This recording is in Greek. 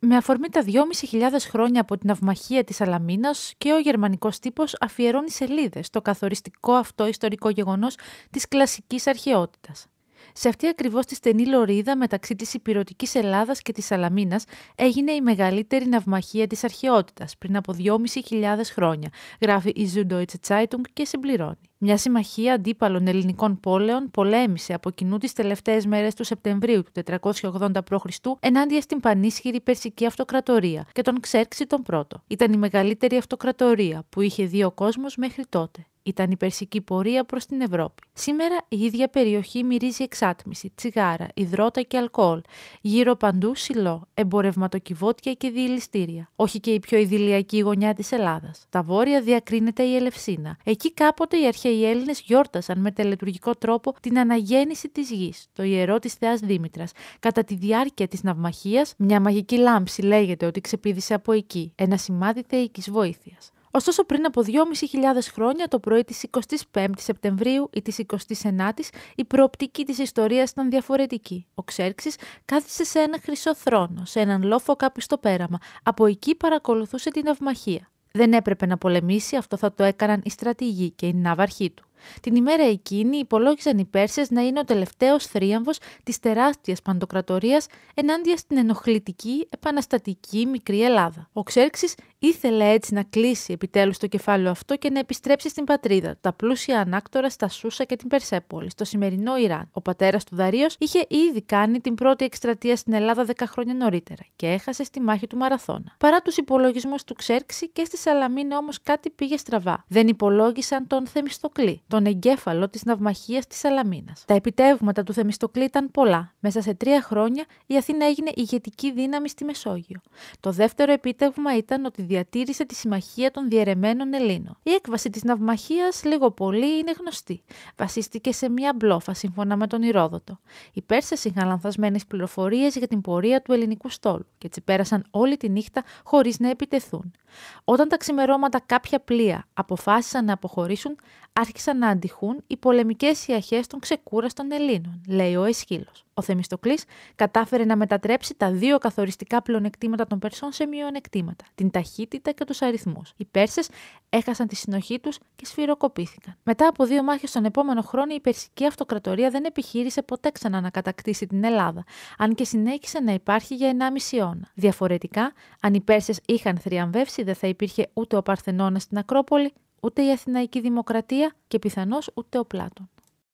Με αφορμή τα 2.500 χρόνια από την ναυμαχία της Σαλαμίνας και ο γερμανικός τύπος αφιερώνει σελίδες στο καθοριστικό αυτό ιστορικό γεγονός της κλασικής αρχαιότητας. Σε αυτή ακριβώς τη στενή λωρίδα μεταξύ της ηπειρωτικής Ελλάδας και της Σαλαμίνας έγινε η μεγαλύτερη ναυμαχία της αρχαιότητας πριν από 2.500 χρόνια, γράφει η Süddeutsche Zeitung και συμπληρώνει. Μια συμμαχία αντίπαλων ελληνικών πόλεων πολέμησε από κοινού τις τελευταίες μέρες του Σεπτεμβρίου του 480 π.Χ. ενάντια στην πανίσχυρη Περσική Αυτοκρατορία και τον Ξέρξη τον Πρώτο. Ήταν η μεγαλύτερη αυτοκρατορία που είχε δει ο κόσμος μέχρι τότε. Ήταν η περσική πορεία προς την Ευρώπη. Σήμερα η ίδια περιοχή μυρίζει εξάτμιση, τσιγάρα, υδρότα και αλκοόλ. Γύρω παντού σιλό, εμπορευματοκιβώτια και διελιστήρια. Όχι και η πιο ιδηλιακή γωνιά της Ελλάδας. Στα βόρεια διακρίνεται η Ελευσίνα. Εκεί κάποτε οι αρχαίοι Έλληνες γιόρτασαν με τελετουργικό τρόπο την αναγέννηση της γης, το ιερό της Θεάς Δήμητρας. Κατά τη διάρκεια της ναυμαχίας, μια μαγική λάμψη λέγεται ότι ξεπήδησε από εκεί, ένα σημάδι θεϊκής βοήθειας. Ωστόσο, πριν από 2.500 χρόνια, το πρωί της 25ης Σεπτεμβρίου ή της 29ης, η προοπτική της ιστορίας ήταν διαφορετική. Ο Ξέρξης κάθισε σε ένα χρυσό θρόνο, σε έναν λόφο κάπου στο πέραμα. Από εκεί παρακολουθούσε την ναυμαχία. Δεν έπρεπε να πολεμήσει, αυτό θα το έκαναν οι στρατηγοί και οι ναυαρχοί του. Την ημέρα εκείνη υπολόγιζαν οι Πέρσες να είναι ο τελευταίος θρίαμβος της τεράστιας παντοκρατορίας ενάντια στην ενοχλητική, επαναστατική μικρή Ελλάδα. Ο Ξέρξης ήθελε έτσι να κλείσει επιτέλους το κεφάλαιο αυτό και να επιστρέψει στην πατρίδα, τα πλούσια ανάκτορα στα Σούσα και την Περσέπολη, στο σημερινό Ιράν. Ο πατέρας του Δαρείος είχε ήδη κάνει την πρώτη εκστρατεία στην Ελλάδα 10 χρόνια νωρίτερα και έχασε στη μάχη του Μαραθώνα. Παρά τους υπολογισμούς του Ξέρξη και στη Σαλαμίνα όμως κάτι πήγε στραβά. Δεν υπολόγισαν τον Θεμιστοκλή, τον εγκέφαλο της ναυμαχίας της Σαλαμίνας. Τα επιτεύγματα του Θεμιστοκλή ήταν πολλά. Μέσα σε 3 χρόνια η Αθήνα έγινε ηγετική δύναμη στη Μεσόγειο. Το δεύτερο επίτευγμα ήταν ότι διατήρησε τη συμμαχία των διαιρεμένων Ελλήνων. Η έκβαση της ναυμαχίας, λίγο πολύ, είναι γνωστή. Βασίστηκε σε μια μπλόφα σύμφωνα με τον Ηρόδοτο. Οι Πέρσες είχαν λανθασμένες πληροφορίες για την πορεία του ελληνικού στόλου και έτσι πέρασαν όλη τη νύχτα χωρίς να επιτεθούν. Όταν τα ξημερώματα κάποια πλοία αποφάσισαν να αποχωρήσουν, άρχισαν να αντιχούν οι πολεμικές ιαχές των ξεκούραστων Ελλήνων, λέει ο Αισχύλος. Ο Θεμιστοκλής κατάφερε να μετατρέψει τα 2 καθοριστικά πλεονεκτήματα των Περσών σε μειονεκτήματα, την ταχύτητα και τους αριθμούς. Οι Πέρσες έχασαν τη συνοχή τους και σφυροκοπήθηκαν. Μετά από 2 μάχες τον επόμενο χρόνο, η Περσική Αυτοκρατορία δεν επιχείρησε ποτέ ξανά να κατακτήσει την Ελλάδα, αν και συνέχισε να υπάρχει για 1,5 αιώνα. Διαφορετικά, αν οι Πέρσες είχαν θριαμβεύσει, δεν θα υπήρχε ούτε ο Παρθενώνας στην Ακρόπολη, ούτε η Αθηναϊκή Δημοκρατία και πιθανώς ούτε ο Πλάτων.